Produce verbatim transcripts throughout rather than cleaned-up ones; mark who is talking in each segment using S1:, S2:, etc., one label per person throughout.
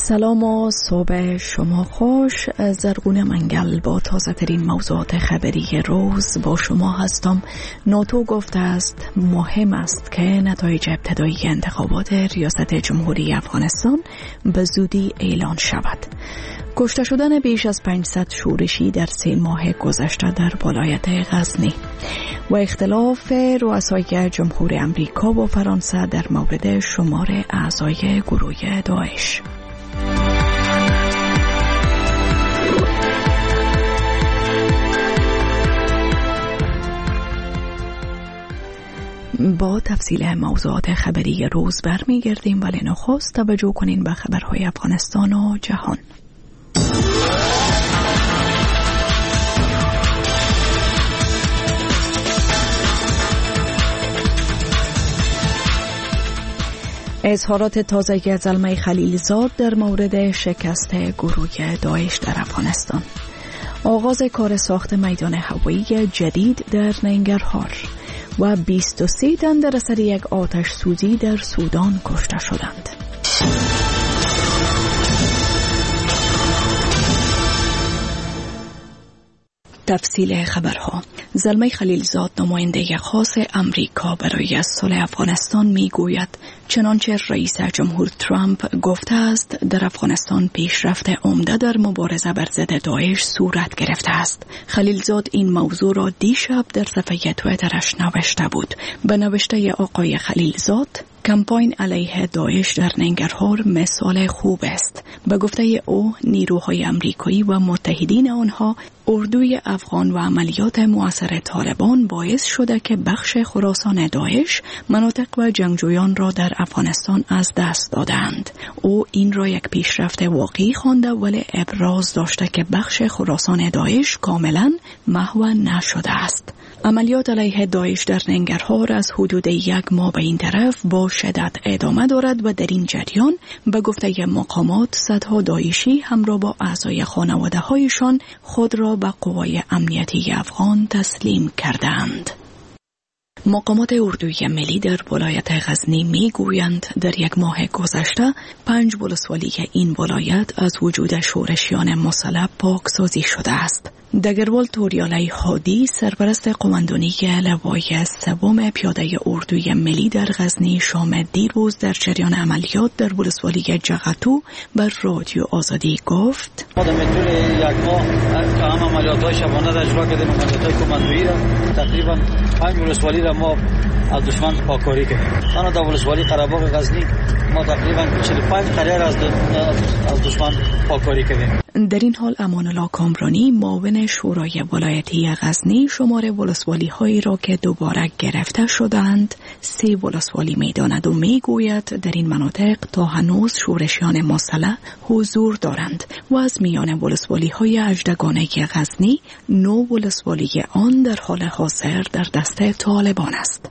S1: سلام و صبح شما خوش. زرگون منگل با تازه ترین موضوعات خبری روز با شما هستم. ناتو گفته است مهم است که نتایج ابتدایی انتخابات ریاست جمهوری افغانستان به زودی اعلان شود. کشته شدن بیش از پانصد شورشی در سه ماه گذشته در ولایت غزنی و اختلاف رؤسای جمهور امریکا و فرانسه در مورد شمار اعضای گروه داعش. با تفصیل موضوعات خبری روز برمیگردیم، ولی نخست توجه کنین به خبرهای افغانستان و جهان. اظهارات تازه زلمه خلیلزاد در مورد شکست گروه داعش در افغانستان. آغاز کار ساخت میدان هوایی جدید در ننگرهار و بیست و سه تن در اثر یک آتش سوزی در سودان کشته شدند. تفصیل خبرها. زلمه خلیلزاد نماینده خاص امریکا برای صلح افغانستان می گوید چنانچه رئیس جمهور ترامپ گفته است در افغانستان پیشرفت عمده در مبارزه بر ضد داعش صورت گرفته است. خلیلزاد این موضوع را دیشب در صفحه توییترش نوشته بود. به نوشته آقای خلیلزاد، کمپاین علیه داعش در ننگرهار مثال خوب است. به گفته او، نیروهای امریکایی و متحدین آنها اردوی افغان و عملیات مؤثر طالبان باعث شده که بخش خراسان داعش مناطق و جنگجویان را در افغانستان از دست دادند. او این را یک پیشرفت واقعی خوانده، ولی ابراز داشته که بخش خراسان داعش کاملا محو نشده است. عملیات علیه داعش در ننگرهار از حدود یک ماه به این طرف با شدت ادامه دارد و در این جریان به گفته مقامات صدها داعشی همراه با اعضای خانواده هایشان خود را به قوای امنیتی افغان تسلیم کردند. مقامات اردوی ملی در ولایت غزنی می گویند در یک ماه گذشته پنج ولسوالی این ولایت از وجود شورشیان مسلح پاکسازی شده است. دگروال توریالی هادی، سرپرست قماندانی لوای سوم پیاده اردوی ملی در غزنی، شام دیروز در جریان عملیات در ولسوالی جغتو بر رادیو آزادی گفت:
S2: ما در طول یک ماه که هم عملیات‌های شبانه را اجرا کردیم، عملیات‌های کماندویی را تقریبا پنج ولسوالی را ما از دشمن پاکاری کردیم. آن در ولسوالی قره‌باغ غزنی ما تقریبا چهل و پنج قریه را از دشمن پاکاری کردیم.
S1: در این حال امان الله کامرانی، معاون شورای ولایتی غزنی، شمار ولسوالی هایی را که دوباره گرفته شدند سه ولسوالی می‌داند و میگوید در این مناطق تا هنوز شورشیان مسلح حضور دارند و از میان ولسوالی های اژدگانه غزنی نو ولسوالی آن در حال حاضر در دست طالبان است.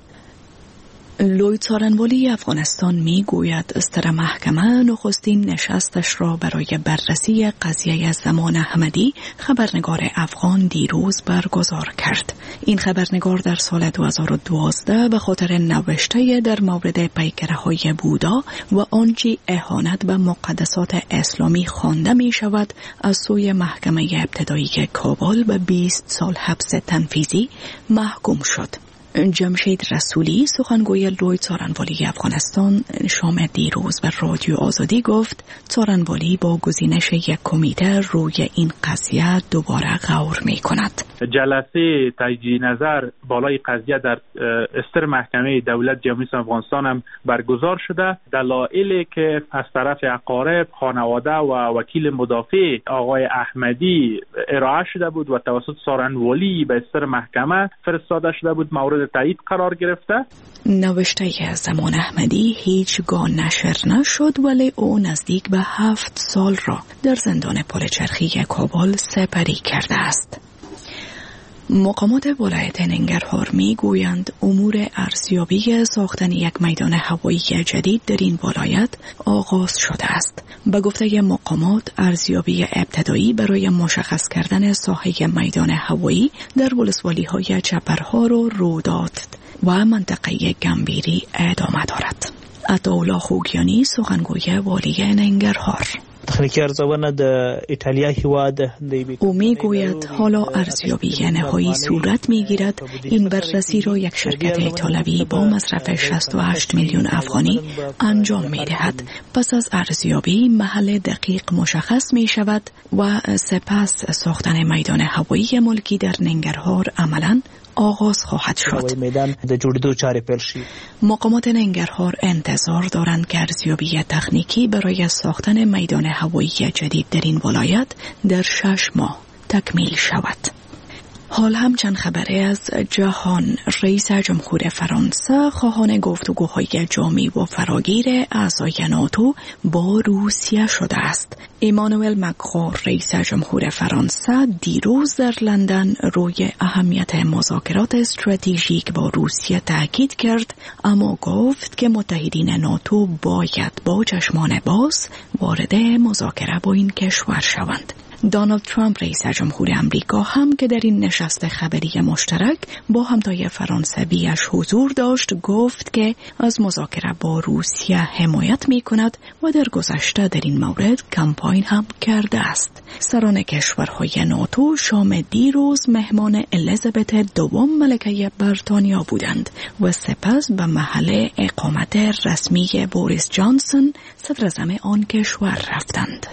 S1: لوی څارنوالی افغانستان می گوید استر محکمه نخستین نشستش را برای بررسی قضیه زمان احمدی خبرنگار افغان دیروز برگزار کرد. این خبرنگار در سال دو هزار و دوازده به خاطر نوشته در مورد پیکره‌های بودا و آنچه اهانت به مقدسات اسلامی خوانده می شود از سوی محکمه ابتدایی کابل به بیست سال حبس تنفیذی محکوم شد. جمشید رسولی، سخنگوی لوی څارنوالی افغانستان، شام دیروز به رادیو آزادی گفت څارنوالی با گزینش یک کمیته روی این قضیه دوباره غور می کند.
S3: جلسه تجدید نظر بالای قضیه در استر محکمه دولت جمهوری اسلامی افغانستان هم برگزار شده. دلایلی که از طرف اقارب، خانواده و وکیل مدافع آقای احمدی ارائه شده بود و توسط څارنوالی به استر محکمه فرستاده شده بود مورد تایید قرار گرفته.
S1: نوشته زمان احمدی هیچگاه نشر نشد، ولی او نزدیک به هفت سال را در زندان پلچرخی کابل سپری کرده است. مقامات ولایت ننگرهار می گویند امور ارزیابی ساختن یک میدان هوایی جدید در این ولایت آغاز شده است. به گفته مقامات ارزیابی ابتدایی برای مشخص کردن ساحه میدان هوایی در ولسوالی های چپرهار و رودات و منطقه گنبیری ادامه دارد. عطاالله خوگیانی، سخنگوی والی ننگرهار:
S4: تخنیکی ارزونه د ایتالیا هیواد
S1: او میگوید حالا ارزیابی نهایی صورت میگیرد. این بررسی را یک شرکت ایتالوی با مصرف شصت و هشت میلیون افغانی انجام میدهد. پس از ارزیابی محل دقیق مشخص می شود و سپس ساختن میدان هوایی ملکی در ننگرهار عملاً آغاز خواهد شد. مقامات ننگرهار انتظار دارند که ارزیابی تکنیکی برای ساختن میدان هوایی جدید در این ولایت در شش ماه تکمیل شود. حال هم چند خبری از جهان. رئیس جمهور فرانسه خواهان گفتگوهای جامع و فراگیر اعضای ناتو با روسیه شده است. ایمانوئل مکرون رئیس جمهور فرانسه دیروز در لندن روی اهمیت مذاکرات استراتژیک با روسیه تاکید کرد، اما گفت که متحدین ناتو باید با چشمان باز وارد مذاکره با این کشور شوند. دونالد ترامپ رئیس جمهور امریکا هم که در این نشست خبری مشترک با همتای فرانسویش حضور داشت، گفت که از مذاکره با روسیه حمایت می کند و در گذشته در این مورد کمپاین هم کرده است. سران کشورهای ناتو شام دیروز مهمان الیزابت دوم ملکه بریتانیا بودند و سپس به محل اقامت رسمی بوریس جانسون صدر اعظم آن کشور رفتند.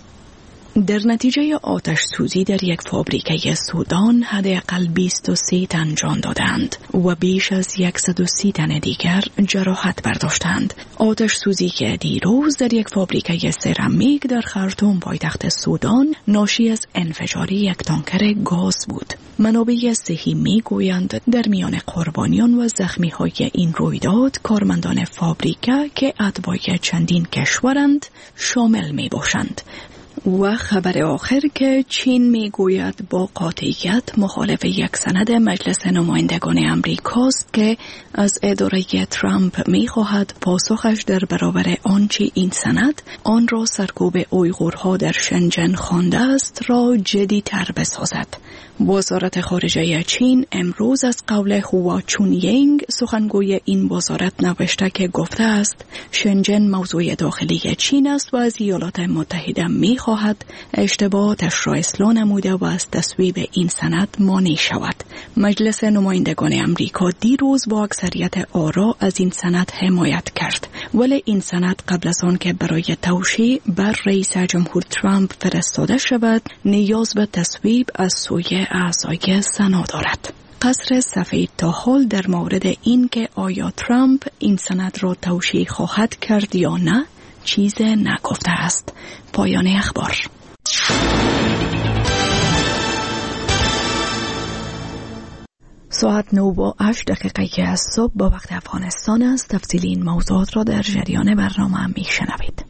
S1: در نتیجه آتش سوزی در یک فابریکه سودان حداقل بیست و سه تن جان دادند و بیش از صد و سی تن دیگر جراحت برداشتند. آتش سوزی که دیروز در یک فابریکه سرامیک در خرطوم پایتخت سودان ناشی از انفجار یک تانکر گاز بود. منابع صحی می گویند در میان قربانیان و زخمی های این رویداد کارمندان فابریکه که اتباع چندین کشورند شامل می باشند. و خبر آخر که چین می گوید با قاطعیت مخالف یک سند مجلس نمایندگان امریکاست که از اداره ترامپ می خواهد پاسخش در برابر آنچه این سند آن را سرکوب اویغورها در شنجن خوانده است را جدی‌تر بسازد. وزارت خارجه چین امروز از قول هوا چونینگ سخنگوی این وزارت نوشته که گفته است شنجن موضوع داخلی چین است و از ایالات متحده می خواهد اشتباهاتش را اصلاح نموده و از تصویب این سند مانع شود. مجلس نمایندگان امریکا دیروز با اکثریت آرا از این سند حمایت کرد، ولی این سند قبل از آن که برای توشیح بر رئیس جمهور ترامپ فرستاده شود نیاز به تصویب از سوی اعضای سنا دارد. قصر سفید تا حال در مورد این که آیا ترامپ این سند را توشیح خواهد کرد یا نه چیز نگفته است. پایان اخبار. ساعت نه و هشت دقیقه از صبح با وقت افغانستان است. تفصیل این موضوعات را در جریان برنامه می شنوید.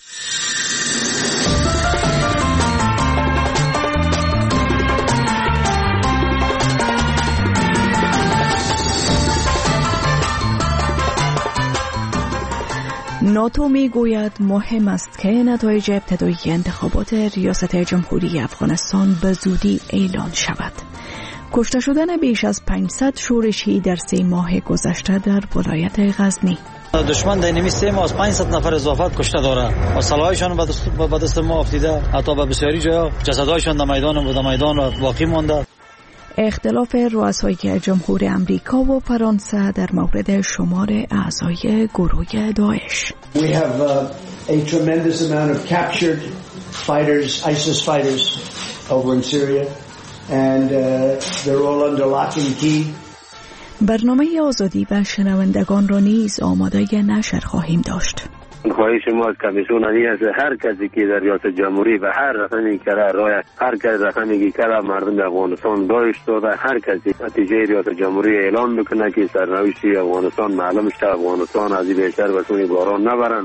S1: ناتو می گوید مهم است که نتایج ابتدایی انتخابات ریاست جمهوری افغانستان به زودی اعلان شود. کشته شدن بیش از پانصد شورشی در سه ماه گذشته در ولایت غزنی.
S2: دشمن در اینمی سه ماه از پانصد نفر اضافه کشته داره و سلاحشان به دست ما افتیده، حتی به بسیاری جاها جسدهایشان در میدان و در میدان باقی مانده.
S1: اختلاف رؤسای جمهور امریکا و فرانسه در مورد شمار اعضای گروه داعش.
S5: We have uh, a tremendous amount of captured fighters, ISIS fighters over in Syria and uh, they're all under lock and key.
S1: برنامه آزادی و شنوندگان را نیز آماده نشر خواهیم داشت.
S6: خواهش ما از کمیسیون همی است هر کسی که در ریاست جمهوری و هر رقمی که رای هر کسی رقمی که کرده مردم افغانستان داشت و هر کسی نتیجه ریاست جمهوری اعلان بکنه که سرنوشت افغانستان معلوم شده، افغانستان از این بیشتر به سوی باران نبرند.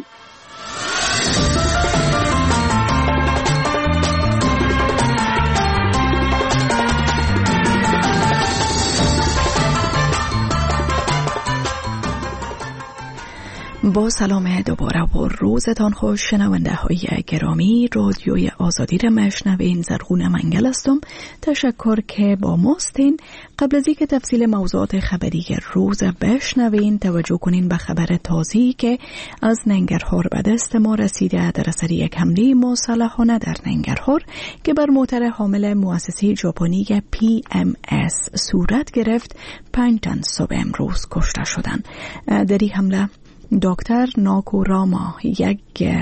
S1: با سلام دوباره و روزتان خوش شنونده های گرامی. رادیوی آزادی را میشنوین. زرغون منگل هستم. تشکر که با ماستین. قبل از اینکه تفصیل موضوعات خبری روز بشنوین، توجه کنین به خبر تازه‌ای که از ننگرهار به دست ما رسیده در اثر یک حمله مسلحانه در ننگرهار که بر موتر حامل مؤسسه ژاپنی پی ام اس صورت گرفت. پنج تن صبح امروز کشته شدند. در این حمله دکتر ناکوراما، یک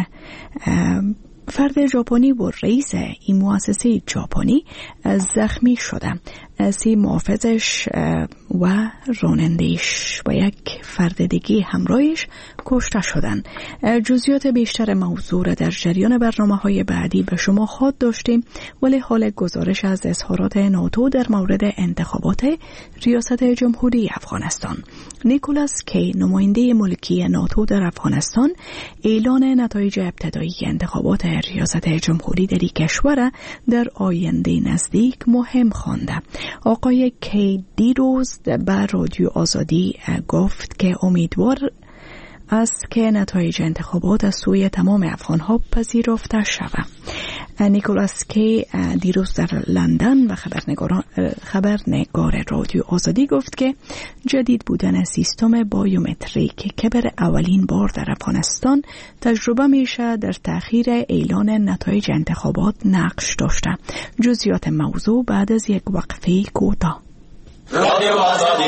S1: فرد ژاپنی و رئیس این مؤسسه ژاپنی، زخمی شده. سی محافظش و راننده‌اش و یک فرد دیگه همراهش کشته شدند. جزئیات بیشتر موضوع را در جریان برنامه‌های بعدی به شما خواهد داشتیم، ولی حال گزارش از اظهارات ناتو در مورد انتخابات ریاست جمهوری افغانستان. نیکولاس کی، نماینده ملکی ناتو در افغانستان، اعلان نتایج ابتدایی انتخابات ریاست جمهوری در این کشور در آینده نزدیک مهم خوانده. آقای کی دیروز به رادیو آزادی گفت که امیدوار است که نتایج انتخابات از سوی تمام افغان‌ها پذیرفته شود. نیکولاس کی دیروز در لندن و خبرنگار خبرنگار رادیو آزادی گفت که جدید بودن سیستم بایومتریک که بر اولین بار در افغانستان تجربه میشه در تأخیر اعلان نتایج انتخابات نقش داشته. جزئیات موضوع بعد از یک وقفه کوتاه. رادیو آزادی.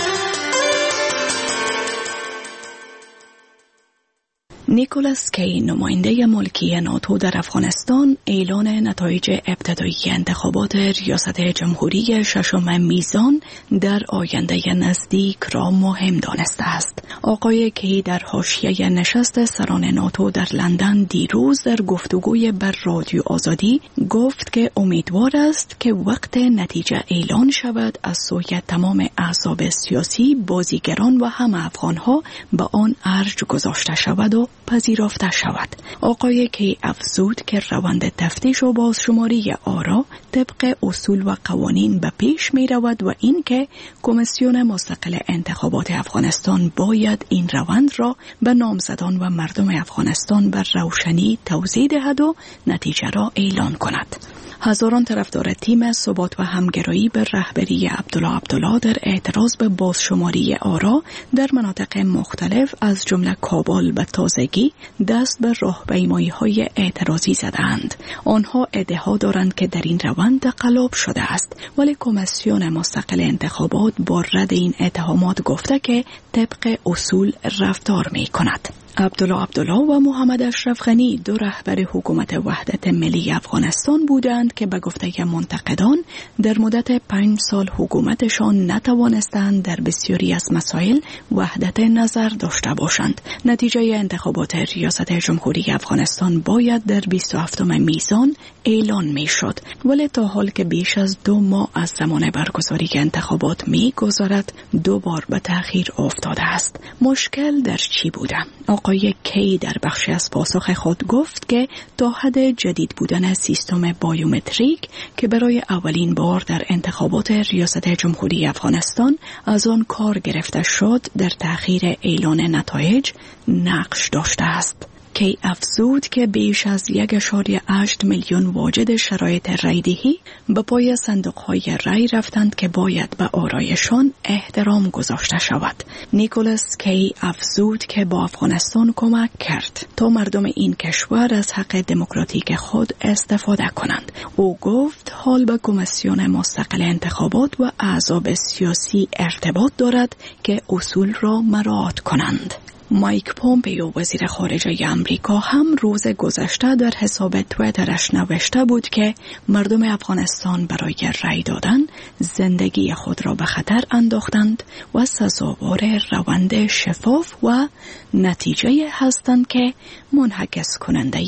S1: نیکولاس کی، نماینده ملکی ناتو در افغانستان، اعلان نتایج ابتدایی انتخابات ریاست جمهوری ششم میزان در آینده نزدیک را مهم دانسته است. آقای کی در حاشیه نشست سران ناتو در لندن دیروز در گفتگوی بر رادیو آزادی گفت که امیدوار است که وقت نتیجه اعلان شود از سوی تمام احزاب سیاسی، بازیگران و همه افغانها به آن ارج گذاشته شود و پذیرفته شود. آقای کی افزود که روند تفتیش و بازشماری آرا طبق اصول و قوانین به پیش می رود و این که کمیسیون مستقل انتخابات افغانستان باید این روند را به نامزدان و مردم افغانستان بر روشنی توضیح دهد و نتیجه را اعلان کند. هزاران طرفدار تیم ثبات و همگرایی به رهبری عبدالله عبدالله در اعتراض به بازشماری آرا در مناطق مختلف از جمله کابل به تازگی دست به راهپیمایی‌های اعتراضی زدند. آنها ادعا دارند که در این روند تقلب شده است، ولی کمیسیون مستقل انتخابات با رد این اتهامات گفته که طبق اصول رفتار می‌کند. عبدالله عبدالله و محمد اشرف غنی، دو رهبر حکومت وحدت ملی افغانستان بودند که به گفته منتقدان در مدت پنج سال حکومتشان نتوانستند در بسیاری از مسائل وحدت نظر داشته باشند. نتیجه انتخابات ریاست جمهوری افغانستان باید در بیست و هفتم میزان اعلان می شد، ولی تا حال که بیش از دو ماه از زمان برگزاری انتخابات می گذارد دو بار به تأخیر افتاده است. مشکل در چی بوده؟ آقای کی در بخشی از پاسخ خود گفت که تا حد جدید بودن سیستم بایومتریک که برای اولین بار در انتخابات ریاست جمهوری افغانستان از آن کار گرفته شد در تأخیر اعلان نتایج نقش داشته است. کی افزود که بیش از یک اشاری هشت میلیون واجد شرایط رایدهی به پای صندوق‌های رای رفتند که باید به آرایشان احترام گذاشته شود. نیکولاس کی افزود که با افغانستان کمک کرد تا مردم این کشور از حق دموکراتیک خود استفاده کنند. او گفت حال به کمیسیون مستقل انتخابات و احزاب سیاسی ارتباط دارد که اصول را مراعات کنند. مایک پومپیو، وزیر خارجه امریکا، هم روز گذشته در حساب توییترش نوشته بود که مردم افغانستان برای رای دادن زندگی خود را به خطر انداختند و سزاوار روند شفاف و نتیجه هستند که منعکس کننده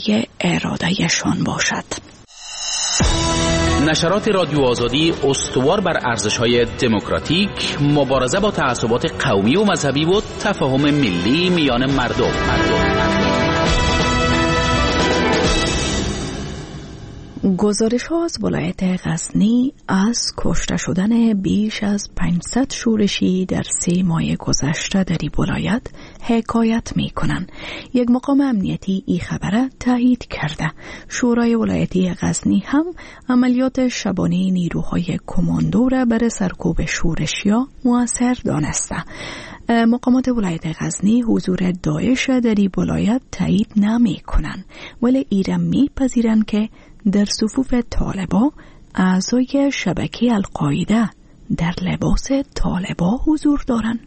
S1: ارادهشان باشد.
S7: نشرات رادیو آزادی استوار بر ارزش‌های دموکراتیک، مبارزه با تعصبات قومی و مذهبی و تفاهم ملی میان مردم.
S1: گزارش ها از ولایت غزنی از کشته شدن بیش از پانصد شورشی در سه ماه گذشته در این ولایت حکایت می کنند. یک مقام امنیتی این خبر تایید کرده. شورای ولایتی غزنی هم عملیات شبانه نیروهای کماندو را برای سرکوب شورشیا مؤثر دانسته. مقامات ولایت غزنی حضور داعش در این ولایت تایید نمی کنند، ولی ایران می پذیرند که در صفوف طالبا اعضای شبکه القاعده در لباس طالبا حضور دارند.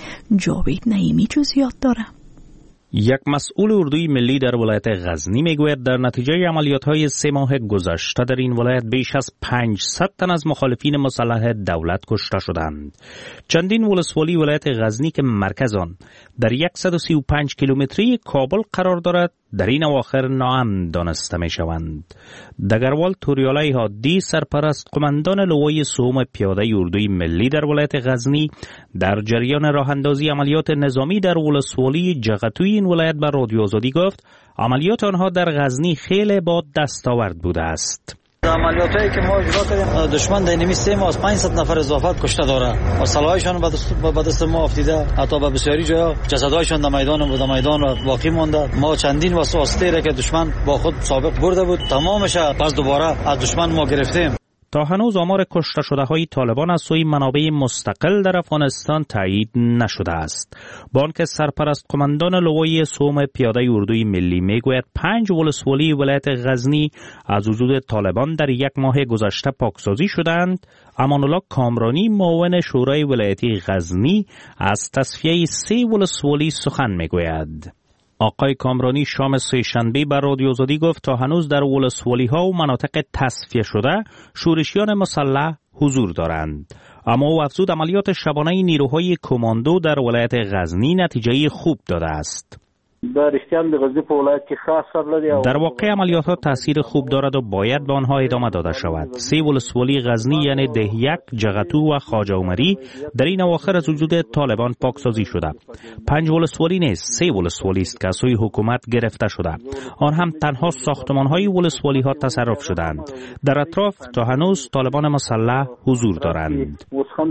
S1: جاوید نعیمی جزئیات داره.
S8: یک مسئول اردوی ملی در ولایت غزنی میگوید در نتیجه عملیات‌های سه ماه گذشته در این ولایت بیش از پانصد تن از مخالفین مسلح دولت کشته شدند. چندین ولسوالی ولایت غزنی که مرکز آن در صد و سی و پنج کیلومتری کابل قرار دارد در این اواخر ناامن دانسته می شوند. دگروال توریالای حادی سرپرست قماندان لوای سوم پیاده اردوی ملی در ولایت غزنی در جریان راه اندازی عملیات نظامی در ولسوالی جغتوی این ولایت بر رادیو آزادی گفت عملیات آنها در غزنی خیلی با دستاورد بوده است.
S2: عملیاتی که ما اجرا کردیم دشمن در نمی سه ماه از پانصد نفر اضافه کشته داره و سلاحشان به دست ما افتیده، حتی به بسیاری جاها جسدهایشان در میدان و در میدان باقی مانده. ما چندین وسوسه را که دشمن با خود سابق برده بود تمامش پس دوباره از دشمن ما گرفتیم.
S8: تا هنوز آمار کشته شده های طالبان از سوی منابع مستقل در افغانستان تایید نشده است. با آنکه سرپرست قماندان لوای سوم پیاده اردوی ملی میگوید پنج ولسوالی ولایت غزنی از وجود طالبان در یک ماه گذشته پاکسازی شدند، امان الله کامرانی معاون شورای ولایتی غزنی از تصفیه سه ولسوالی سخن میگوید. آقای کامرانی شام سه‌شنبه بر رادیو آزادی گفت تا هنوز در ولسوالی‌ها و مناطق تصفیه شده شورشیان مسلح حضور دارند. اما او افزود عملیات شبانه نیروهای کماندو در ولایت غزنی نتیجه خوب داده است. در واقع عملیات ها تاثیر خوب دارد و باید به آنها ادامه داده شود. سه ولسوالی غزنی یعنی دهیک، جغتو و خواجه عمری در این اواخر از وجود طالبان پاکسازی شده. پنج ولسوالی نیست، سه ولسوالی است که از سوی حکومت گرفته شده. آن هم تنها ساختمان های ولسوالی ها تصرف شدند. در اطراف تا هنوز طالبان مسلح حضور دارند.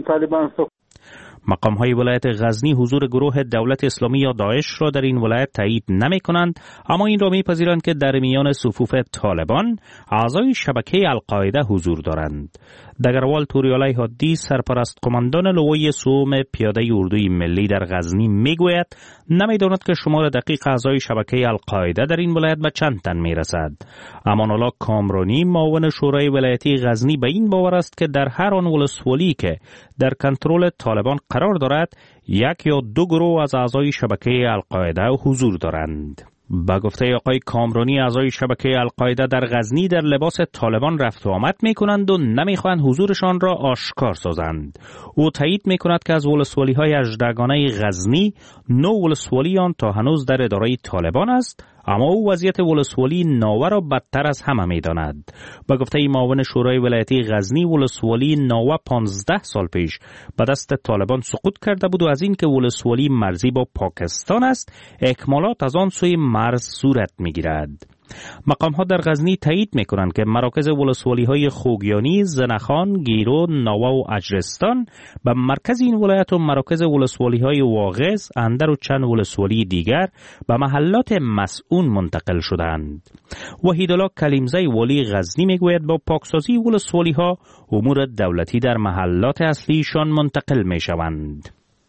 S8: مقام های ولایت غزنی حضور گروه دولت اسلامی یا داعش را در این ولایت تایید نمی کنند، اما این را می پذیرند که در میان صفوف طالبان اعضای شبکه القاعده حضور دارند. دگروال توریالای حادی سرپرست قماندان لوای سوم پیاده اردوی ملی در غزنی می گوید نمی داند که شمار دقیق اعضای شبکه القاعده در این ولایت به چند تن می رسد. امان الله کامرانی معاون شورای ولایتی غزنی به این باور است که در هر آن ولسوالی که در کنترل طالبان قرار دارد یک یا دو گروه از اعضای شبکه القاعده حضور دارند. با گفته آقای کامرانی اعضای شبکه القاعده در غزنی در لباس طالبان رفت و آمد می کنند و نمی خواهند حضورشان را آشکار سازند. او تایید می کند که از ولسوالی های اژدرگانه غزنی نو ولسوالی آن تا هنوز در اداره طالبان است، اما او وضعیت ولسوالی ناوه را بدتر از همه می داند. با گفته معاون شورای ولایتی غزنی ولسوالی ناوه پانزده سال پیش به دست طالبان سقوط کرده بود و از این که ولسوالی مرزی با پاکستان است اکمالات از آن سوی مرز صورت می گیرد. مقام ها در غزنی تایید می کنند که مراکز ولسوالی های خوگیانی، زنخان، گیرو، ناوه و اجرستان به مرکز این ولایت و مراکز ولسوالی های واغظ، اندر و چند ولسوالی دیگر به محلات مسئون منتقل شدند. وحیدالله کلیمزی والی غزنی می گوید با پاکسازی ولسوالی ها امور دولتی در محلات اصلیشان منتقل می شوند.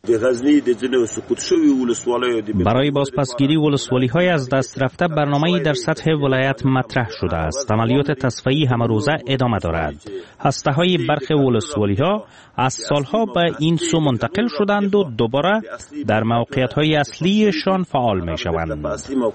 S8: برای بازپسگیری ولسوالی های از دست رفته برنامه‌ای در سطح ولایت مطرح شده است. عملیات تصفیه‌ای همه روزه ادامه دارد. هسته های برخی ولسوالی ها از سالها به این سو منتقل شدند و دوباره در موقعیت های اصلیشان فعال می شوند.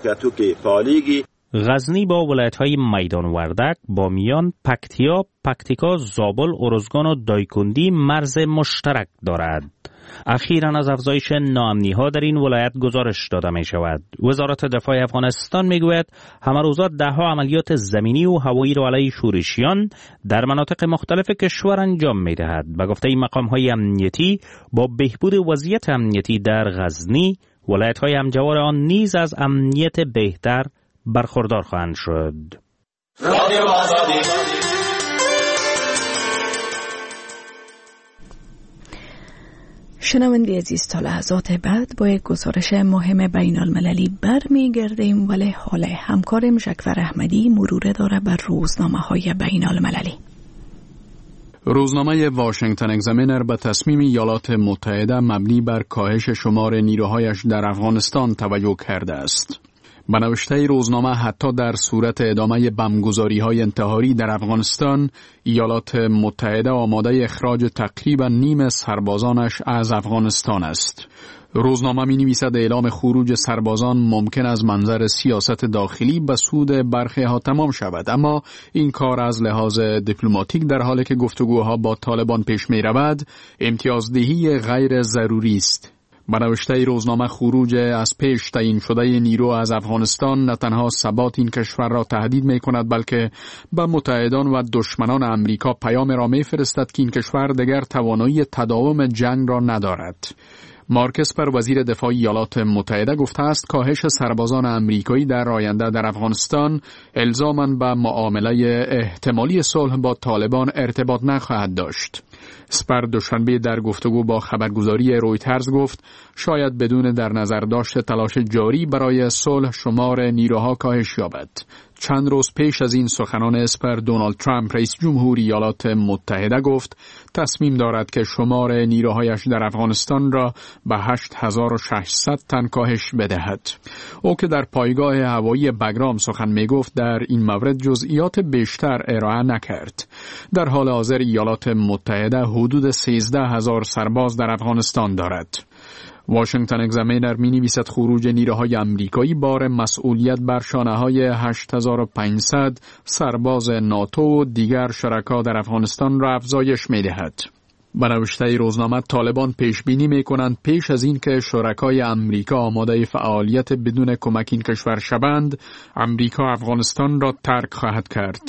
S8: غزنی با ولایت‌های میدان وردک، بامیان، پکتیا، پکتیکا، زابل، ارزگان و دایکندی مرز مشترک دارد. اخیراً از افزایش ناامنی‌ها در این ولایت گزارش داده می شود. وزارت دفاع افغانستان می گوید همه روزا ده‌ها عملیات زمینی و هوایی را علیه شورشیان در مناطق مختلف کشور انجام می دهد. به گفته مقام‌های امنیتی با بهبود وضعیت امنیتی در غزنی، ولایت‌های همجوار آن نیز از امنیت بهتر برخوردار خواهند شد.
S9: رادیو آزادی.
S1: شنونده عزیز، تا لحظات بعد با یک گزارش مهم بین المللی برمیگردیم، ولی حال همکارم شکفر احمدی مرور داره بر روزنامه های بین المللی.
S10: روزنامه واشنگتن اگزامینر به تصمیم ایالات متحده مبنی بر کاهش شمار نیروهایش در افغانستان توجه کرده است. به نوشته روزنامه حتی در صورت ادامه بمبگذاری‌های انتحاری در افغانستان، ایالات متحده آماده اخراج تقریبا نیم سربازانش از افغانستان است. روزنامه می نویسد اعلام خروج سربازان ممکن از منظر سیاست داخلی به سود برخی ها تمام شود، اما این کار از لحاظ دیپلماتیک در حالی که گفتگوها با طالبان پیش می رود امتیازدهی غیر ضروری است. به نوشته روزنامه خروج از پیش تعیین شده نیرو از افغانستان نه تنها ثبات این کشور را تهدید می کند، بلکه به متحدان و دشمنان امریکا پیام را می فرستد که این کشور دیگر توانایی تداوم جنگ را ندارد. مارک اسپر وزیر دفاع ایالات متحده گفته است کاهش سربازان امریکایی در آینده در افغانستان الزاماً به معامله احتمالی صلح با طالبان ارتباط نخواهد داشت. اسپر دوشنبه در گفتگو با خبرگزاری رویترز گفت شاید بدون در نظر داشت تلاش جاری برای صلح شمار نیروها کاهش یابد. چند روز پیش از این سخنان اسپر، دونالد ترامپ رئیس جمهور ایالات متحده گفت تصمیم دارد که شمار نیروهایش در افغانستان را به هشت هزار و ششصد تن کاهش بدهد. او که در پایگاه هوایی بگرام سخن می گفت در این مورد جزئیات بیشتر ارائه نکرد. در حال حاضر ایالات متحده حدود سیزده هزار سرباز در افغانستان دارد. واشنگتن اگزامینر می نویسد خروج نیروهای امریکایی بار مسئولیت بر شانه‌های هشت هزار و پانصد سرباز ناتو و دیگر شرکا در افغانستان را افزایش می دهد. به نوشته روزنامه طالبان پیش بینی می کنند پیش از این که شرکای امریکا آماده فعالیت بدون کمک این کشور شوند، امریکا افغانستان را ترک خواهد کرد.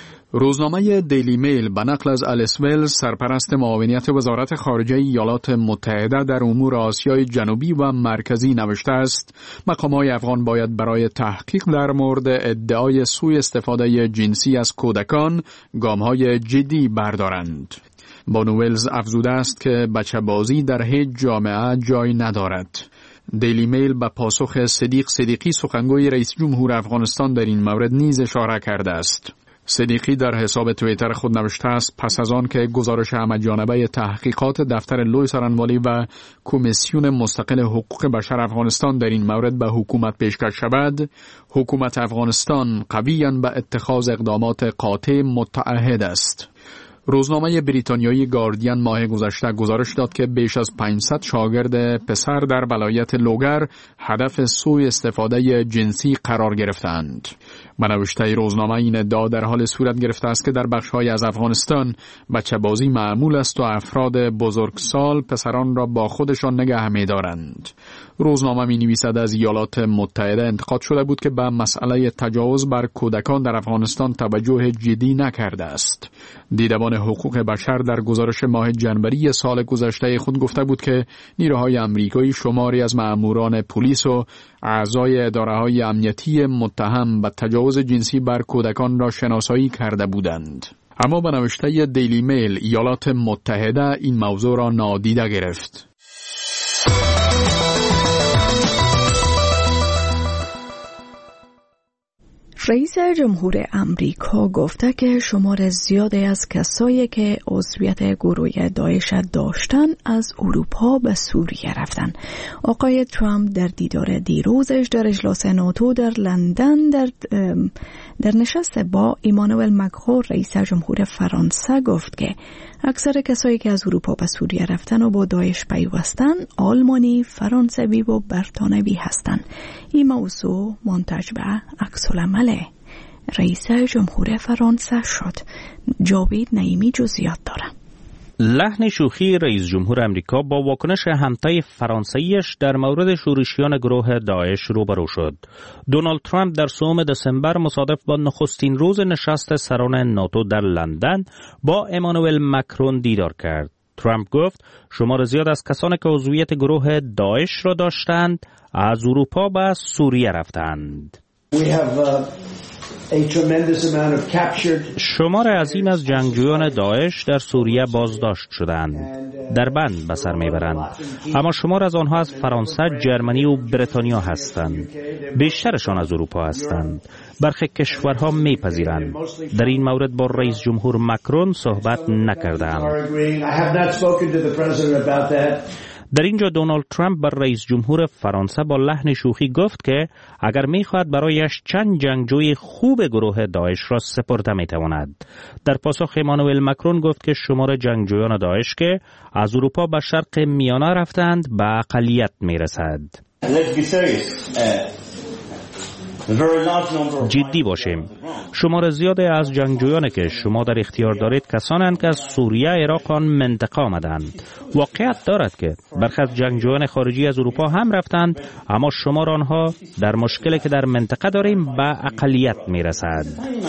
S10: روزنامه دیلی میل به نقل از الیس ویلز سرپرست معاونیت وزارت خارجه ایالات متحده در امور آسیای جنوبی و مرکزی نوشته است مقامات افغان باید برای تحقیق در مورد ادعای سوء استفاده جنسی از کودکان گام‌های جدی بردارند. بانو ویلز افزوده است که بچه‌بازی در هیچ جامعه جای ندارد. دیلی میل به پاسخ صدیق صدیقی سخنگوی رئیس جمهور افغانستان در این مورد نیز اشاره کرده است. صدیقی در حساب توییتر خود نوشته است پس از آن که گزارش همه‌جانبه تحقیقات دفتر لوی سارنوالی و کمیسیون مستقل حقوق بشر افغانستان در این مورد به حکومت پیشکش شود، حکومت افغانستان قویاً به اتخاذ اقدامات قاطع متعهد است. روزنامه بریتانیایی گاردین ماه گذشته گزارش داد که بیش از پانصد شاگرد پسر در ولایت لوگر هدف سوء استفاده جنسی قرار گرفتند. به نوشته روزنامه این ادعا در حال صورت گرفته است که در بخش‌های از افغانستان بچه‌بازی معمول است و افراد بزرگسال پسران را با خودشان نگه می‌دارند. روزنامه می‌نویسد از ایالات متحده انتقاد شده بود که به مسئله تجاوز بر کودکان در افغانستان توجه جدی نکرده است. دیدبان حقوق بشر در گزارش ماه جنوری سال گذشته خود گفته بود که نیروهای امریکایی شماری از مأموران پلیس و اعضای اداره‌های امنیتی متهم به تجاوز جنسی بر کودکان را شناسایی کرده بودند. اما به نوشته دیلی میل ایالات متحده این موضوع را نادیده گرفت.
S1: رئیس جمهور امریکا گفته که شمار زیادی از کسایی که عضویت گروه داعش داشتن از اروپا به سوریه رفتن. آقای ترامپ در دیدار دیروزش در اجلاس ناتو در لندن در در نشست با ایمانوئل مکرون رئیس جمهور فرانسه گفت که اکثر کسایی که از اروپا به سوریه رفتن و با داعش پیوستن آلمانی، فرانسوی و بریتانیایی هستند. این موضوع منتج به عکس‌العمل رئیس جمهور فرانسه شد. جاوید نعیمی جزئیات داره.
S8: لحن شوخی رئیس جمهور امریکا با واکنش همتای فرانسویش در مورد شورشیان گروه داعش روبرو شد. دونالد ترامپ در سوم دسامبر مصادف با نخستین روز نشست سران ناتو در لندن با ایمانوئل مکرون دیدار کرد. ترامپ گفت شمار زیاد از کسانی که عضویت گروه داعش را داشتند از اروپا به سوریه رفتند.
S5: We have uh...
S8: شمار عظیم از جنگجویان داعش در سوریه بازداشت شدند، در بند به سر میبرند، اما شمار از آنها از فرانسه، جرمنی و بریتانیا هستند. بیشترشان از اروپا هستند. برخی کشورها میپذیرند. در این مورد با رئیس جمهور مکرون صحبت نکردم. در اینجا دونالد ترامپ بر رئیس جمهور فرانسه با لحن شوخی گفت که اگر میخواهد برایش چند جنگجوی خوب گروه داعش را سپرده میتواند. در پاسخ امانوئل مکرون گفت که شمار جنگجویان داعش که از اروپا به شرق میانه رفتند به اقلیت میرسد. جدی باشیم. شمار زیادی از جنگجویانی که شما در اختیار دارید کسانند که از سوریه، عراق آن منطقه آمدند. واقعیت دارد که برخی از جنگجویان خارجی از اروپا هم رفتند، اما شمار آنها در مشکلی که در منطقه داریم به اقلیت میرسد.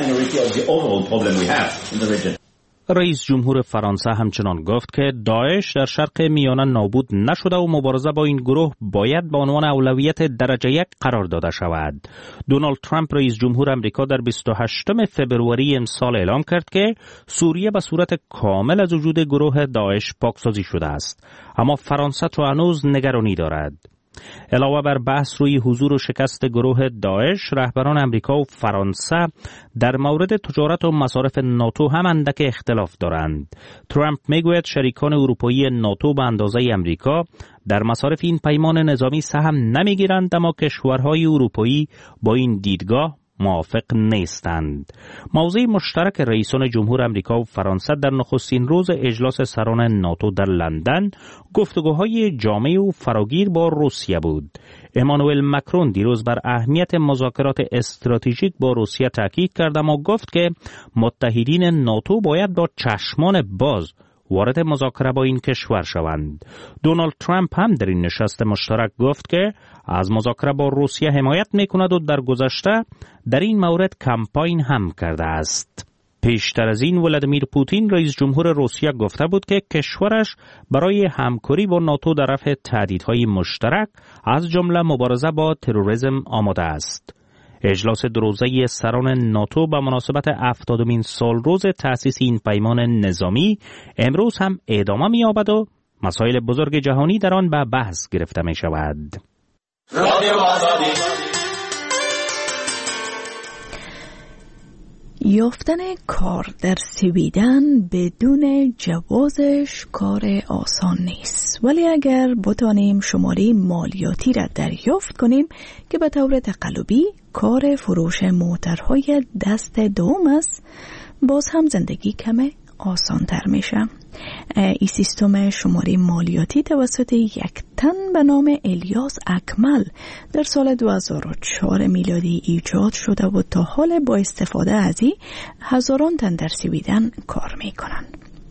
S8: رئیس جمهور فرانسه همچنان گفت که داعش در شرق میانه نابود نشده و مبارزه با این گروه باید به عنوان اولویت درجه یک قرار داده شود. دونالد ترامپ رئیس جمهور امریکا در بیست و هشتم فوریه امسال اعلام کرد که سوریه به صورت کامل از وجود گروه داعش پاکسازی شده است، اما فرانسه تا هنوز نگرانی دارد. علاوه بر بحث روی حضور و شکست گروه داعش، رهبران امریکا و فرانسه در مورد تجارت و مصارف ناتو هم اندک اختلاف دارند. ترامپ میگوید شریکان اروپایی ناتو به اندازه امریکا در مصارف این پیمان نظامی سهم نمیگیرند، اما کشورهای اروپایی با این دیدگاه موافق نیستند. موضع مشترک رئیسان جمهور امریکا و فرانسه در نخستین روز اجلاس سران ناتو در لندن گفتگوهای جامع و فراگیر با روسیه بود. امانوئل مکرون دیروز بر اهمیت مذاکرات استراتژیک با روسیه تاکید کرد، اما گفت که متحدین ناتو باید با چشمان باز وارد مذاکره با این کشور شوند. دونالد ترامپ هم در این نشست مشترک گفت که از مذاکره با روسیه حمایت میکند و در گذشته در این مورد کمپاین هم کرده است. پیشتر از این ولادیمیر پوتین رئیس جمهور روسیه گفته بود که کشورش برای همکاری با ناتو در رفع تهدیدهای مشترک از جمله مبارزه با تروریسم آماده است. اجلاس دو روزه سران ناتو به مناسبت هفتادمین سالروز تأسیس این پیمان نظامی امروز هم ادامه می‌یابد و مسائل بزرگ جهانی در آن به بحث گرفته می‌شود.
S1: یافتن کار در سویدن بدون جوازش کار آسان نیست، ولی اگر بتانیم شماره مالیاتی را دریافت کنیم که به طور تقلبی کار فروش موترهای دست دوم است، باز هم زندگی کمه آسان تر میشه. این سیستم شماره مالیاتی توسط یک تن به نام الیاس اکمل در سال دو هزار و چهار میلادی ایجاد شده و تا حال با استفاده از این هزاران تن در سویدن کار میکنن.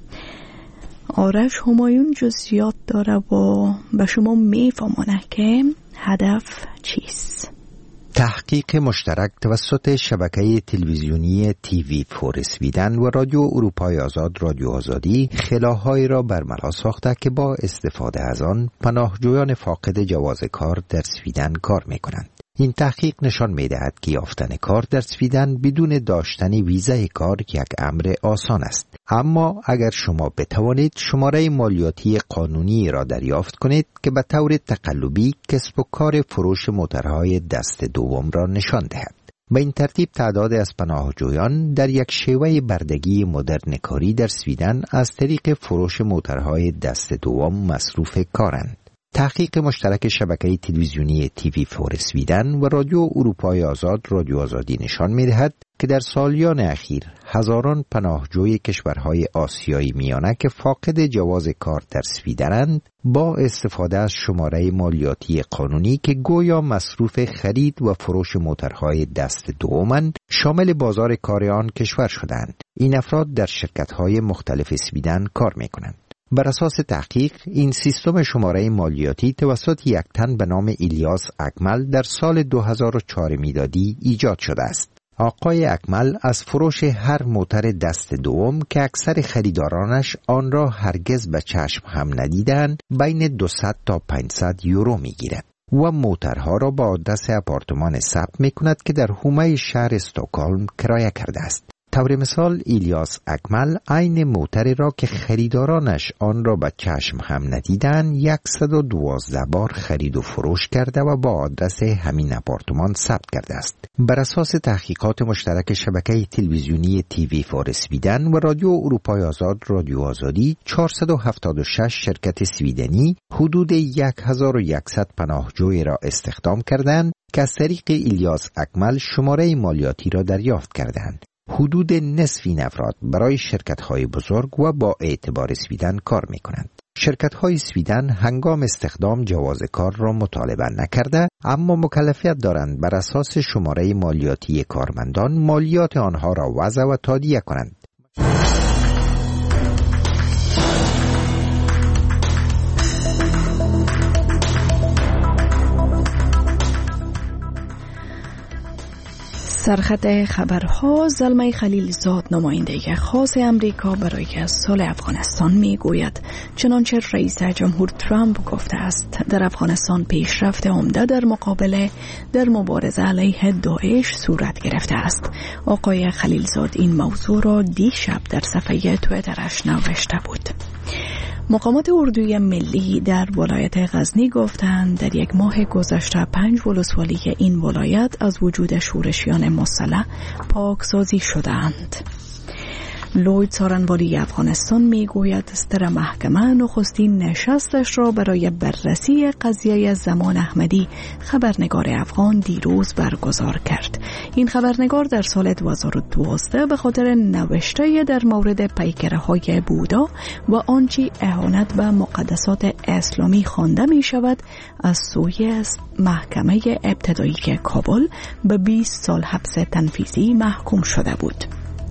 S1: آرش همایون جزئیات داره و به شما میفهمونه که هدف چیست.
S9: تحقیق مشترک توسط شبکه تلویزیونی تیوی فور سویدن و رادیو اروپای آزاد رادیو آزادی خلاهایی را برملا ساخته که با استفاده از آن پناهجویان فاقد جواز کار در سویدن کار می کنند. این تحقیق نشان می دهد که یافتن کار در سویدن بدون داشتن ویزای کار یک امر آسان است. اما اگر شما بتوانید شماره مالیاتی قانونی را دریافت کنید که به طور تقلبی کسب و کار فروش موترهای دست دوم را نشان دهد. به این ترتیب تعداد از پناهجویان در یک شیوه بردگی مدرن کاری در سویدن از طریق فروش موترهای دست دوم مصروف کارند. تحقیق مشترک شبکه تلویزیونی تیوی فور سویدن و رادیو اروپای آزاد رادیو آزادی نشان می‌دهد که در سالیان اخیر هزاران پناهجوی کشورهای آسیایی میانه که فاقد جواز کار در سویدنند با استفاده از شماره مالیاتی قانونی که گویا مصروف خرید و فروش موترهای دست دومند شامل بازار کار آن کشور شدند. این افراد در شرکت‌های مختلف سویدن کار می‌کنند. بر اساس تحقیق این سیستم شماره مالیاتی توسط یک تن به نام الیاس اکمل در سال دو هزار و چهار میلادی ایجاد شده است. آقای اکمل از فروش هر موتر دست دوم که اکثر خریدارانش آن را هرگز به چشم هم ندیدند بین دویست تا پانصد یورو میگیرد. و موترها را با آدرس آپارتمان ثبت می کند که در حومه شهر استکهلم کرایه کرده است. طور مثال ایلیاس اکمل عین موتری را که خریدارانش آن را به چشم هم ندیدند صد و دوازده بار خرید و فروش کرده و با آدرس همین آپارتمان ثبت کرده است. بر اساس تحقیقات مشترک شبکه تلویزیونی تیوی فور اسویدن و رادیو اروپای آزاد رادیو آزادی، چهارصد و هفتاد و شش شرکت سویدنی حدود هزار و صد پناهجوی را استخدام کردند که از طریق ایلیاس اکمل شماره مالیاتی را دریافت کردند. حدود نصف این افراد برای شرکت‌های بزرگ و با اعتبار سویدن کار می‌کنند. شرکت‌های سویدن هنگام استخدام جواز کار را مطالبه نکرده، اما مکلفیت دارند بر اساس شماره مالیاتی کارمندان مالیات آنها را وضع و تادیه کنند.
S1: سرخط خبرها. زلمه خلیلزاد نماینده خاص امریکا برای صلح افغانستان می گوید چنانچه رئیس جمهور ترامپ گفته است در افغانستان پیشرفت عمده در مقابله در مبارزه علیه داعش صورت گرفته است. آقای خلیلزاد این موضوع را دیشب در صفحه توییترش نوشته بود. مقامات اردوی ملی در ولایت غزنی گفتند در یک ماه گذشته پنج ولسوالی این ولایت از وجود شورشیان مسلح پاکسازی شدند. لوید سارنوالی افغانستان میگوید ستر محکمه نخستین نشستش را برای بررسی قضیه زمان احمدی خبرنگار افغان دیروز برگزار کرد. این خبرنگار در سال دو هزار و دوازده به خاطر نوشته در مورد پیکره‌های بودا و آنچه اهانت به مقدسات اسلامی خوانده می شود از سوی محکمه ابتدایی کابل به بیست سال حبس تنفیذی محکوم شده بود.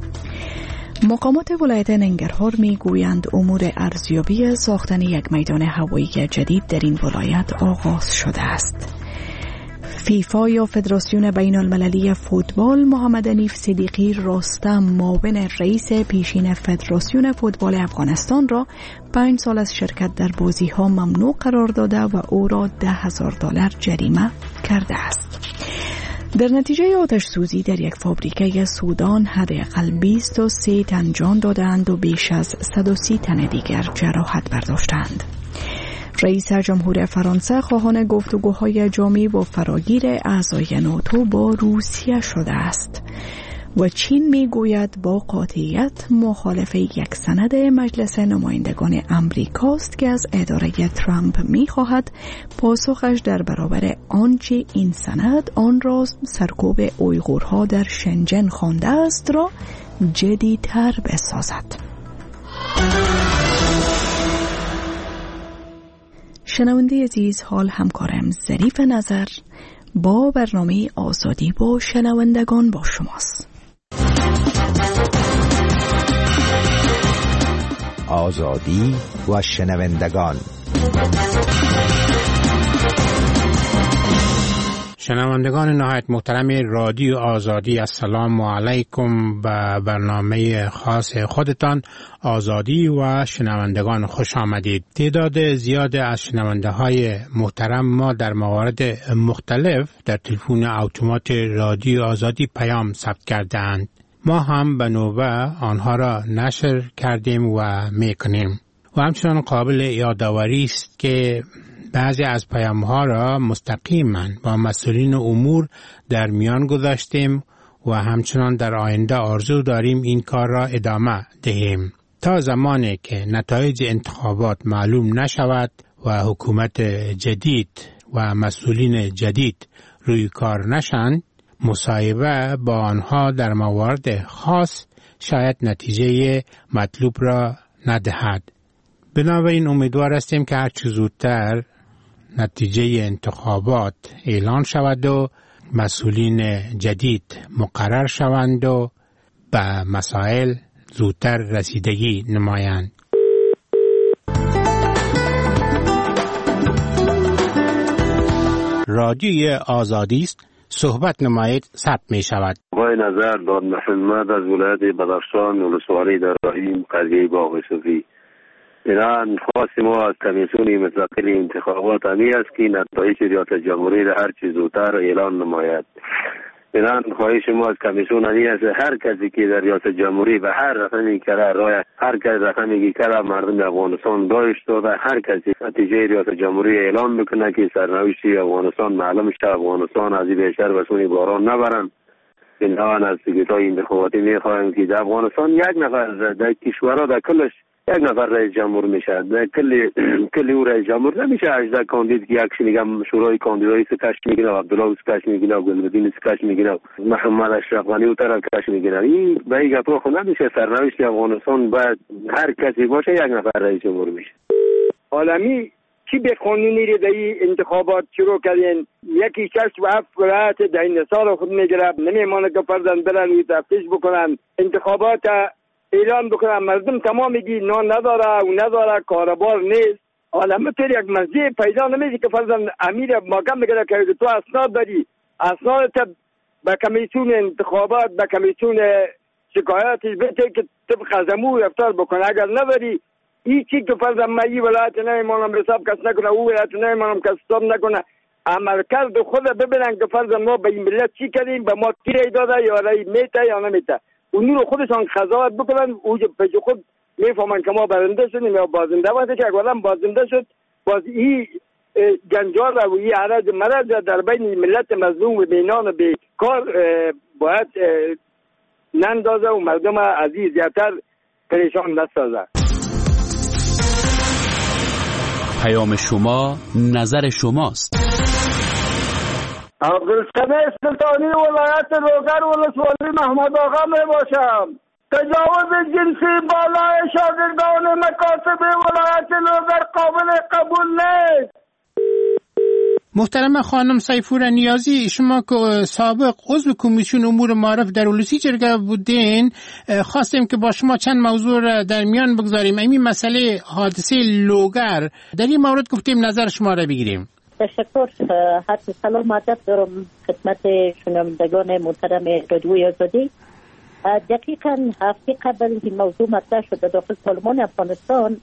S1: مقامات ولایت ننگرهار می گویند امور ارزیابی ساختن یک میدان هوایی جدید در این ولایت آغاز شده است. فیفا یا فدراسیون بین المللی فوتبال محمد حنیف صدیقی رستم معاون رئیس پیشین فدراسیون فوتبال افغانستان را پنج سال از شرکت در بازی ها ممنوع قرار داده و او را ده هزار دلار جریمه کرده است. در نتیجه آتش سوزی در یک فابریکه سودان حداقل بیست و سه تن جان دادند و بیش از صد و سی تن دیگر جراحت برداشتند. رئیس جمهور فرانسه خواهان گفتگوهای جامعی با فراگیر اعضای ناتو با روسیه شده است و چین می گوید با قاطعیت مخالف یک سند مجلس نمایندگان امریکاست که از اداره ترامپ می خواهد پاسخش در برابر آنچه این سند آن را سرکوب اویغورها در شنجن خوانده است را جدی‌تر بسازد. شنونده عزیز، حال همکارم ظریف نظر با برنامه آزادی با شنوندگان با شماست.
S9: آزادی و شنوندگان.
S11: شنوندگان نهایت محترم رادیو آزادی، السلام علیکم. به برنامه خاص خودتان آزادی و شنوندگان خوش آمدید. تعداد زیاد از شنونده های محترم ما در موارد مختلف در تلفن اتومات رادیو آزادی پیام ثبت کردند. ما هم به نوبه آنها را نشر کردیم و میکنیم و همچنان قابل یادآوری است که بعضی از پیام‌ها را مستقیما با مسئولین امور در میان گذاشتیم و همچنان در آینده آرزو داریم این کار را ادامه دهیم تا زمانی که نتایج انتخابات معلوم نشود و حکومت جدید و مسئولین جدید روی کار نشند. مصاحبه با آنها در موارد خاص شاید نتیجه مطلوب را ندهد. بنابراین امیدوار هستیم که هرچه زودتر نتیجه انتخابات اعلان شود و مسئولین جدید مقرر شوند و به مسائل زودتر رسیدگی نمایند. رادیوی آزادی است، صحبت نمایید، ثبت می شود.
S6: آقای نظر داد محمد از ولایت بدخشان، ولسوالی در راهیم قریه باغ صوفی. ایران خاص ما از کمیسیون مستقل انتخابات همی است که نتایج ریاست جمهوری را هر چیز زودتر اعلان نماید. ایران خواهش ما از کمیسیون همی است هر کسی که در ریاست جمهوری و هر رقمی که رای هر کسی رقمی که مردم افغانستان داشت و هر کسی نتیجه ریاست جمهوری اعلان بکنه که سرنوشت افغانستان معلوم شد، افغانستان از بیشتر به سوی باران نبرند. این آن از سکرتای انتخاباتی میخواهیم که در افغانستان یک نفر در کشورها در کلش یک نفر رئیس جمهور میشه، در کل کل او رئیس جمهور نمیشه. هجده کاندید که یکش میگم شورای کاندیدای سکش میگیره، عبدالله سکش میگیره، گلبدین سکش میگیره، محمد اشرف غنی او طرف سکش میگیره. این به این گپا خود نمیشه. سرنوشت افغانستان باید هر کسی باشه یک نفر رئیس جمهور میشه.
S12: عالمی چی به قانونی رو در انتخابات شروع کردین؟ یکی شش و هفت ولایت در این سال خود میگیره، نمیمانه که فرزن برن و تفتیش بکنن، انتخابات اعلان بکنن. مردم تمام میگی نان نداره و نداره، کاربار نیست. عالم طور یک مرجع پیدا نمیشه که فرزن امیر محکم میگه که تو اسناد داری، اسناد تا به کمیسیون انتخابات به کمیسیون شکایاتش بده که طبق زمو رفتار بکنه. اگر نداری این چی که فرض مایی ولایت نمیمانم حساب کس نکنه، او ولایت نمیمانم کس حساب نکنه. عمل کرد خود ببینن که فرض ما به این ملت چی کردیم، به ما کی رای داده یا رای میته یا نمیته. اونو رو خودشان قضاوت بکنن، او به خود میفهمن که ما برنده شدیم یا بازنده. وقتی که اگرم بازنده شد، باز این جنجال و این عرض مرض در بین ملت مظلوم و بینان به کار باید نندازه و مردم عزیز زیادتر پریشان نسازه.
S7: پیام شما نظر شماست.
S12: عبدالسمیع سلطانی ولایت روغر ولسوالی محمد آقا می باشم. تجاوز جنسی بالای شاگردان مکاتب ولایت روغر قابل قبول نیست.
S11: محترم خانم سیفور نیازی، شما که سابق عضو کمیسیون امور معارف در ولسی جرگه بودین، خواستیم که با شما چند موضوع را در میان بگذاریم. این مسئله حادثه لوگر، در این مورد گفتیم نظر شما را بگیریم.
S13: تشکر. حتی سلام ادب دارم خدمت شنوندگان محترم رادیوی آزادی. دقیقاً هفته قبل این موضوع مطرح شد در داخل پارلمان افغانستان،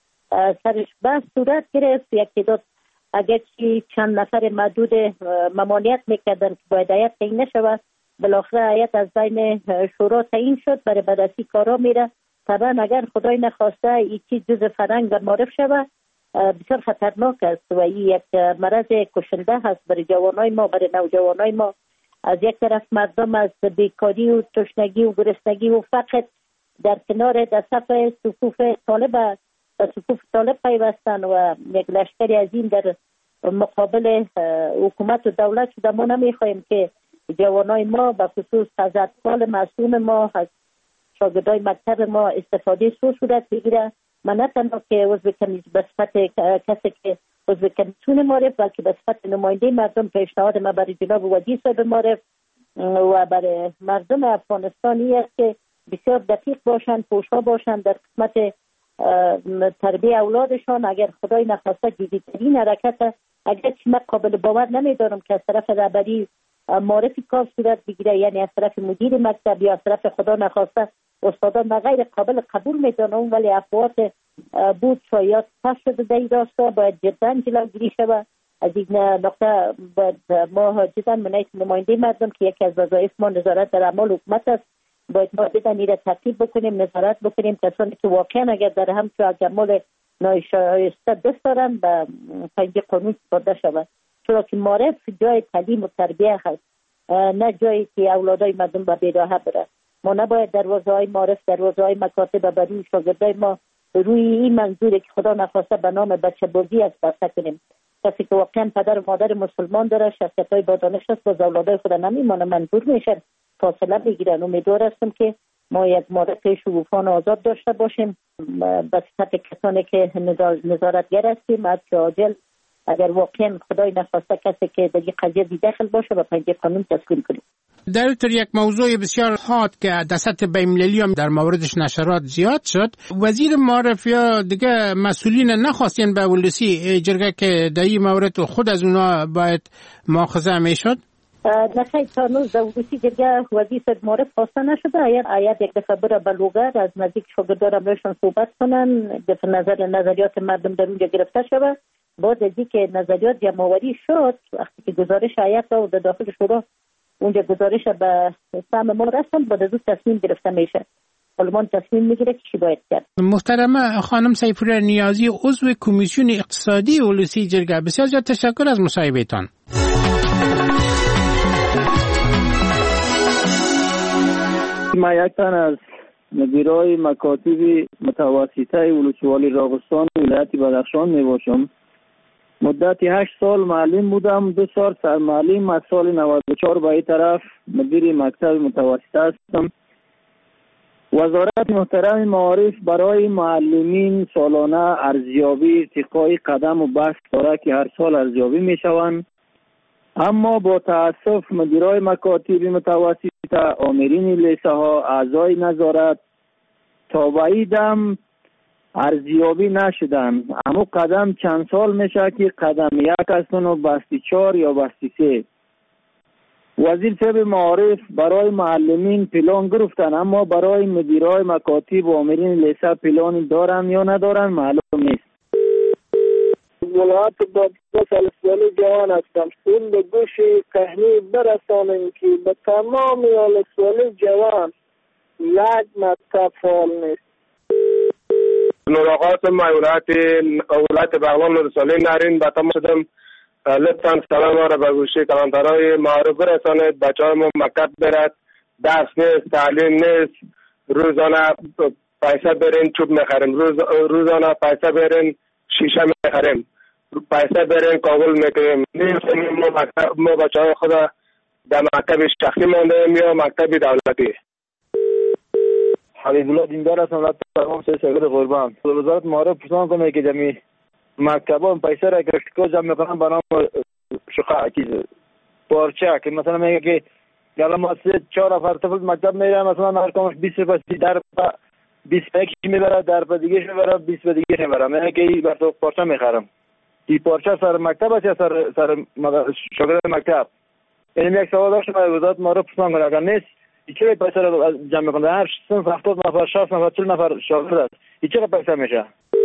S13: سرش بحث صورت گرفت. یک تعداد اگرچه چند نفر محدود ممانعت میکردن که باید هیئت تعیین نشود، بالاخره هیئت از بین شورا تعیین شد، برای بررسی کارا میره. طبعا اگر خدای نخواسته این چیز جز فرهنگ و معرف شود، بسیار خطرناک است و این یک مرض کشنده هست برای جوانای ما، برای نوجوانای ما. از یک طرف مردم از بیکاری و تشنگی و گرسنگی و فقر در کنار در صف صفوف طالب و صفوف طالب پیوستن و یک لشکری عظیم در مقابل حکومت و دولت شده. ما نمیخواهیم که جوانای ما به خصوص از اطفال معصوم ما، از شاگردای مکتب ما استفاده سو صورت بگیره. من نه تنها که عضو کمیسیون به صفت کسی که عضو کمیسیون معرف، بلکه به صفت نماینده مردم پیشنهاد ما برای جناب وزیر صاحب معرف و برای مردم افغانستانی است که بسیار دقیق باشند، پوشا باشند در قسمت تربیه اولادشان. اگر خدای نخواسته جدیدترین حرکت، اگر چی من قابل باور نمیدارم که از طرف رهبری معرفی کار صورت بگیره، یعنی از طرف مدیر مکتب یا از طرف خدا نخواسته استادان من غیر قابل قبول میدانم، ولی افوات بود شایعات پس شده در این راستا، باید جدا جلوگیری شود. از این نقطه باید ما جدا منعیت نماینده مردم که یکی از وظایف ما نظارت در اعمال حکومت است، باید ما جدا این را ترتیب بکنیم، نظارت بکنیم. کسانی که واقعا اگر در هم چو اعمال ناشایسته دست دارن به پنجه قانون سپرده شود، چرا که معرف جای تعلیم و تربیه هست، نه جایی که اولادای مردم به بیراهه بره. ما نباید دروازه های معرف، دروازه های مکاتب به روی شاگردای ما روی این منظوره که خدا نخواسته به نام بچه بازی است بسته کنیم. کسی که واقعا پدر و مادر مسلمان داره، شخصیت های با دانش است، با اولادای خدا نمیمانه، منظور میشن فاصله بگیرن. امیدوار هستم که ما یک معرف شگوفان آزاد داشته باشیم به صفت کسانی که نظارتگر هستیم، از که عاجل اگر واقعا خدای نخواسته کسی که در این قضیه داخل باشه و پنجه قانون تسلیم کنیم.
S11: در طور یک موضوع بسیار حاد که در سطح بین‌المللی هم در موردش نشرات زیاد شد، وزیر معارف یا دیگه مسئولین نخواستین به ولسی جرگه که در این مورد خود از اونا باید مؤاخذه میشد؟
S13: نخیر تانوز دولتی جرگه وزیر صد معرف خواسته نشده. آیت یک دفعه بره بلوغر از نزدیک شاگردارم روشن صحبت کنن، دفعه نظر نظریات مردم در اونجا گرفته شده. بعد از اینکه نظریات جمع‌آوری شد، وقتی که گزارش آیت را در داخل شورا اونجا گزارش به سهم ما رسن، بعد از اون تصمیم گرفته میشه. پارلمان تصمیم میگیره که چی باید کرد.
S11: محترمه خانم سیفور نیازی، عضو کمیسیون اقتصادی ولسی جرگه، بسیار زیاد تشکر از مصاحبهتان.
S14: ما یک تن از مدیرای مکاتب متوسطه ولسوالی راغستان ولایت بدخشان می باشم. مدتی هشت سال معلم بودم، دو سال سرمعلم. از سال نود و چهار به این طرف مدیر مکتب متوسطه هستم. وزارت محترم معارف برای معلمین سالانه ارزیابی ارتقای قدم و بست داره که هر سال ارزیابی می شوند. اما با تاسف مدیرای مکاتب متوسطه، آمرین لیسه ها، اعضای نظارت تا به این دم ارزیابی نشدن. اما قدم چند سال میشه که قدم یک هستن و بستی چار یا بستی سه. وزیر صاحب معارف برای معلمین پلان گرفتن، اما برای مدیرای مکاتب و آمرین لیسه پلان دارن یا ندارن معلوم نیست.
S15: ولایت بدخشان ولسوالی جوان هستم. این به گوش کهنی برسانیم که به تمام ولسوالی جوان یک مکتب فعال نیست.
S16: نوراقات ما ولایت ولایت بغلان ولسوالی نارین به تمام شدم. لطفاً سلام را به گوش کلانترهای معارف برسانید. بچه های ما مکتب برد، درس نیست، تعلیم نیست. روزانه پیسه برین چوب میخریم، روز روزانه پیسه برین شیشه میخریم، پیسه برین کابل میکنیم. نیستیم ما مکتب، ما بچه های خود در مکتب شخصی ماندهیم یا مکتب دولتی.
S14: حبیب الله دیندار هستم، لطفا تمام سه شاگرد قربان. وزارت معارف پرسان کنه که جمعی مکتبان پیسه را گرفتگاه جمع میکنن به نام شقه چیز پارچه، که مثلا میگه که یالا ما سه چهار نفر طفل مکتب میرن، مثلا هر کمش بیست روپیه در بیست یک میبره، در پا دیگه میبره، بیست پا دیگه میبره. میگه که این بر تو پارچه میخرم. این پارچه سر مکتب است یا سر سر شاگرد مکتب؟ این یک سوال داشتم از وزارت معارف پرسان کنه. اگر نیست این چه پیسه را جمع میکنه؟ هر صنف هفتاد نفر، شصت نفر، چهل نفر شاگرد است. این چه پیسه میشه؟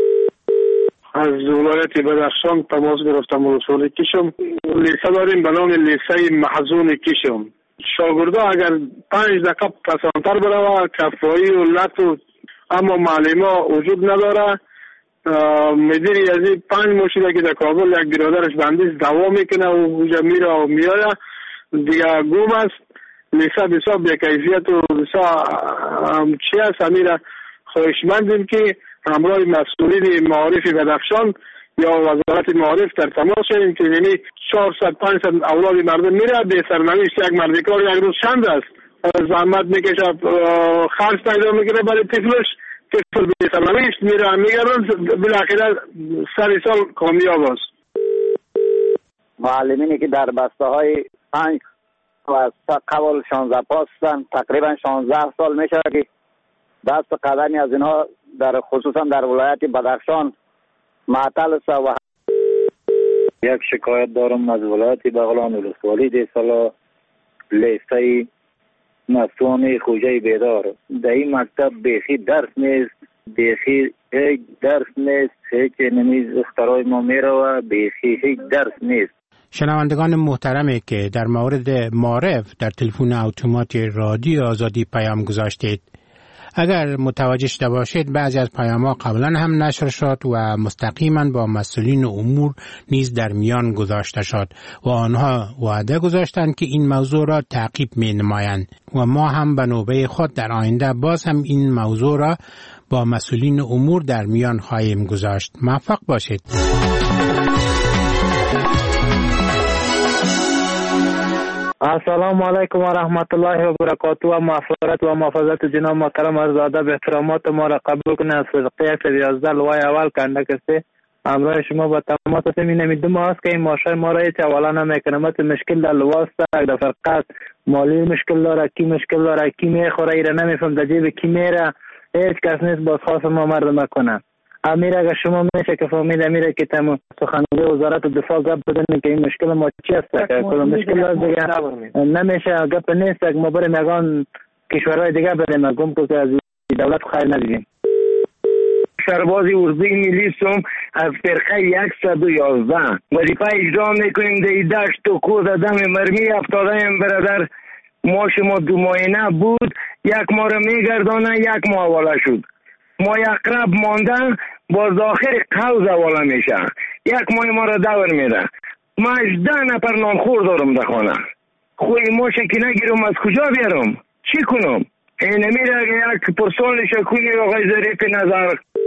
S16: از ولایت بدخشان تماس گرفتم. ولسوالی کشم لیسه داریم به نام لیسه محزون کشم. شاگردا اگر پنج دقیقه پسانتر بروه کفایی و لط و اما معلما وجود نداره. مدیری از این پنج مشیده که در کابل یک برادرش بندیز دوا میکنه و اونجا میره و میاره دیگه گم است. لیسه بسیار بی‌کیفیت و بسیار چی است. امیره خواهشمندیم که همراه مسئولین معارف بدخشان یا وزارت معارف در تماس شدیم که یعنی چهارصد پانصد اولاد مردم میره به سرنوشت یک مردکار یک روز چند است. زحمت میکشه، خرج پیدا میکنه برای طفلش، طفل به سرنوشت میره میگردن، بالاخره سر سال کامیاب است.
S17: معلمینی که در بسته های پنج و قبل شانزده پاستن تقریبا شانزده سال میشه که دست قدمی از اینها در خصوصا در ولایت بدخشان معطل است. و
S14: یک شکایت دارم از ولایت بغلان ولسوالی دی سالا لیسه مفتون خوجه بیدار. در این مکتب بیخی درس نیست، بیخی هیچ درس نیست، هیچ نمیز اختراع ما میره و بیخی هیچ درس نیست.
S11: شنوندگان محترمی که در مورد معارف در تلفن اتومات رادیو آزادی پیام گذاشتید، اگر متوجه شده باشید بعضی از پیام‌ها قبلا هم نشر شد و مستقیما با مسئولین امور نیز در میان گذاشته شد و آنها وعده گذاشتند که این موضوع را تعقیب می‌نمایند و ما هم به نوبه خود در آینده باز هم این موضوع را با مسئولین امور در میان خواهیم گذاشت. موفق باشید.
S18: السلام علیکم و رحمت الله و برکاته و مغفرت و محافظت جناب محترم ارزاده به احترامات ما را قبول کنه. از صدقه صد و یازده لوای اول کنده کسی همراه شما با تمامات هستیم. این نمیدو ما هست که این ماشای ما را هیچ اولا نمیکنمت مشکل در لواسته در فرقات مالی مشکل داره، کی مشکل داره، کی میخوره ایره نمیفهم در جیب کی میره، هیچ کس نیست باز خواست ما مردم کنه. امیر اگر شما میشه که فهمید امیر که تمام سخنگوی وزارت دفاع گپ بدن که این مشکل ما چی است که کل مشکل دیگه نمیشه گپ نیست که ما بریم یگان کشورهای دیگه بریم گم که از دولت خیر ندیدیم.
S19: سرباز ارزه ملی سوم از فرقه صد و یازده وظیفه اجرا میکنیم در دشت و کوه دم مرمی افتاده برادر. ما شما دو ماهینه بود یک ماه رو میگردانه یک ماه حواله شد. ما یک قرب مانده باز آخر قوز حواله میشه یک ماه ما رو دور میده. ما ده نفر نانخور دارم در خانه خوی ما شکی نگیرم از کجا بیارم چی کنم؟ این میره یک پرسانش کنی آقای ظریف نظر